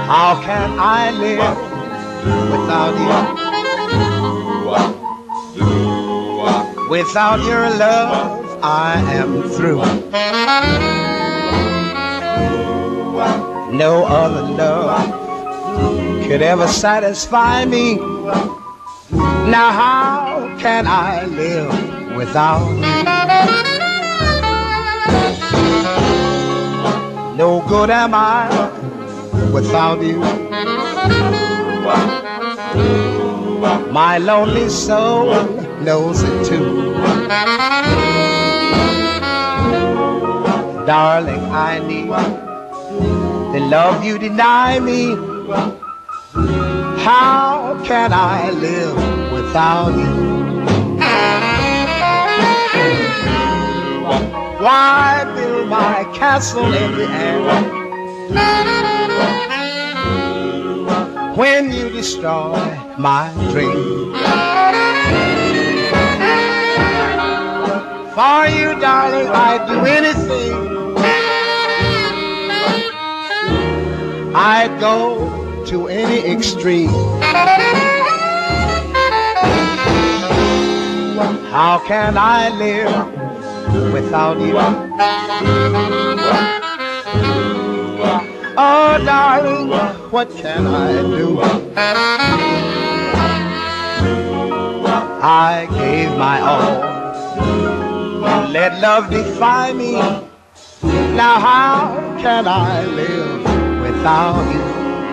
How can I live without you? Without your love, I am through. No other love could ever satisfy me. Now how can I live without you? No good am I without you. My lonely soul knows it too. Darling, I need the love you deny me. How can I live without you? Why build my castle in the air when you destroy my dream? For you, darling, I'd do anything. I'd go to any extreme. How can I live without you? Oh, darling, what can I do? I gave my all. Let love defy me. Now how can I live without you?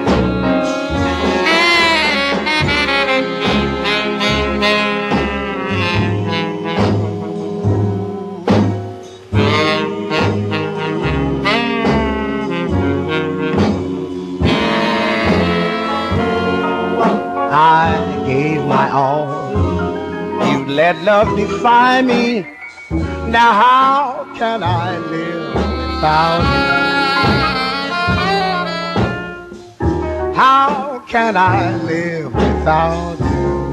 I gave my all. You let love defy me. Now how can I live without you? How can I live without you?